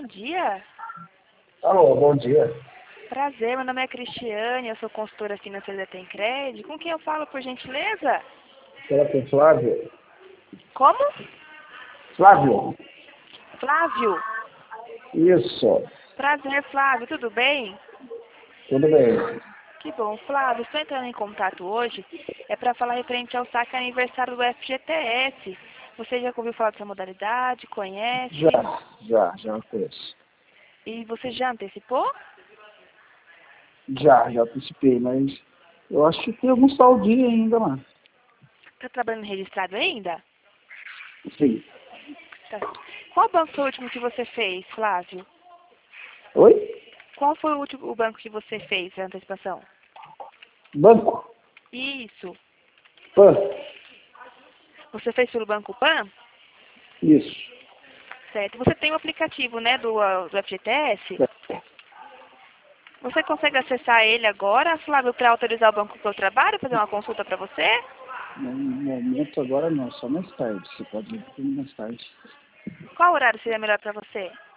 bom dia. Alô, bom dia. Prazer, meu nome é Cristiane, eu sou consultora financeira da Tencred. Com quem eu falo, por gentileza? Será que é Flávio? Como? Flávio? Flávio. Isso. Prazer, Flávio, tudo bem? Tudo bem. Que bom, Flávio, estou entrando em contato hoje, é para falar referente ao saque aniversário do FGTS. Você já ouviu falar dessa modalidade? Conhece? Já conheço. E você já antecipou? Já antecipei, mas eu acho que tem algum saldinho ainda, mano. Está trabalhando registrado ainda? Sim. Tá. Qual banco foi o último que você fez, Flávio? Oi? Qual foi o banco que você fez a antecipação? Banco? Isso. Pan? Você fez pelo Banco Pan? Isso. Certo. Você tem o aplicativo, né, do FGTS? Certo. Você consegue acessar ele agora, Flávio, para autorizar o banco para o trabalho, fazer uma consulta para você? No momento agora não, só mais tarde. Você pode ir um pouquinho mais tarde. Qual horário seria melhor para você?